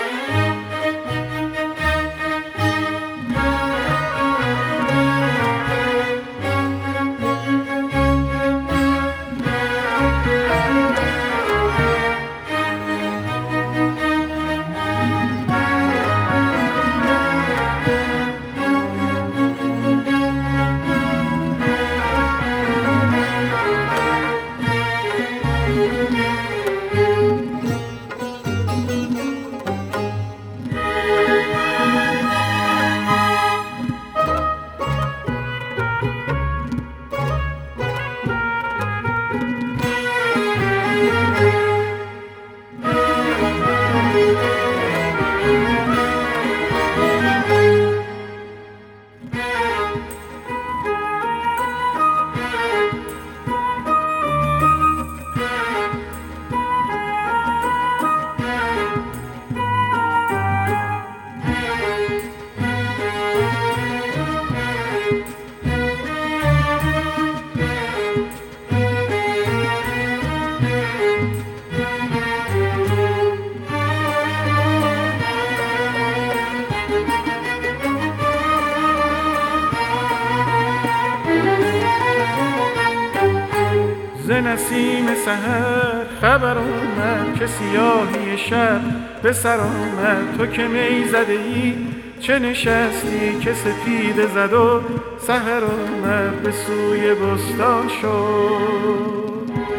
ز نسیم سحر خبر آمد که سیاهی شب به سر آمد. تو که می زده ای چه نشستی که سپیده زد و سحر آمد به سوی بستان شد.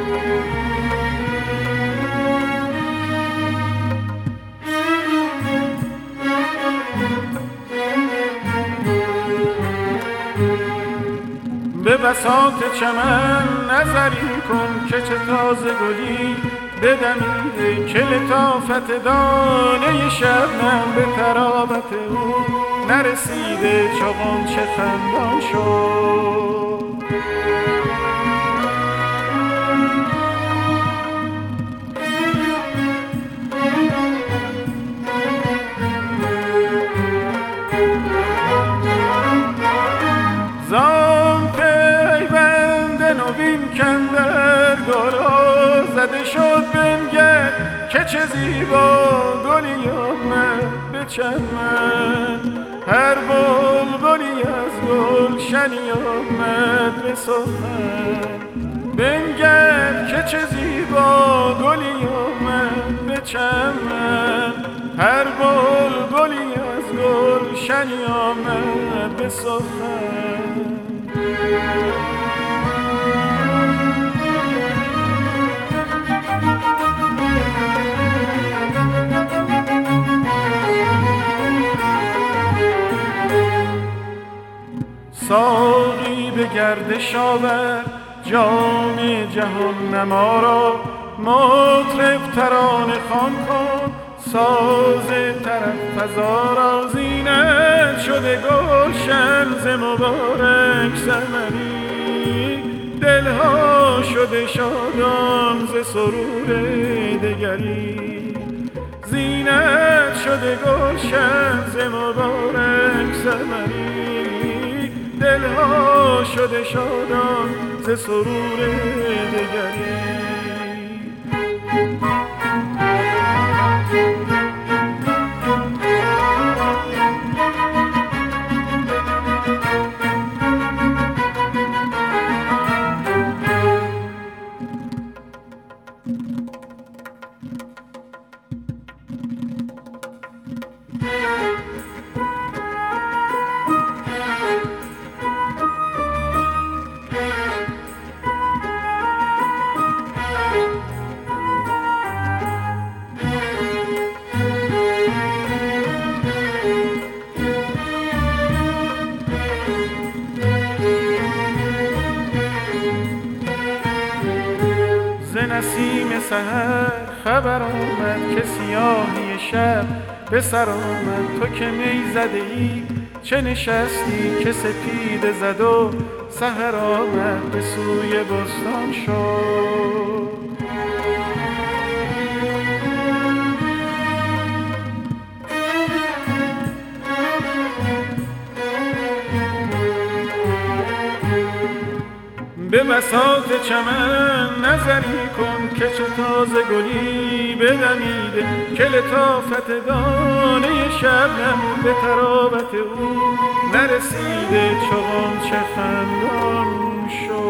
به بساط چمن نظری کن که چه تازه گلی بدمیده، که لطافت دانه شبنم به طراوت او نرسیده چو غنچه خندان شد. کندر گلا زده شد بنگر که چه زیبا گلی آمد به چمن. هر بلبلی از گلشنی آمد به سخن. بنگر که چه زیبا گلی آمد به چمن. هر بلبلی از گلشنی آمد به سخن. ساقی به گردش آور جام جهان نما را، مطرب ترانه خوان کن ساز طرب فزا را. زینت شده گلشن ز مبارک ثمری، دلها شده شادان ز سرور دگری. زینت شده گلشن ز مبارک ثمری، دلها شده شادان ز سرور دگری. نسیم سحر خبر آمد که سیاهی شب به سر آمد. تو که می زده ای چه نشستی که سپیده زد و سحر آمد به سوی بستان شد. به بساط چمن نظری کن که چه تازه گلی بدمیده که لطافت دانه شبنم به طراوت او نرسیده چون چه خندان شد.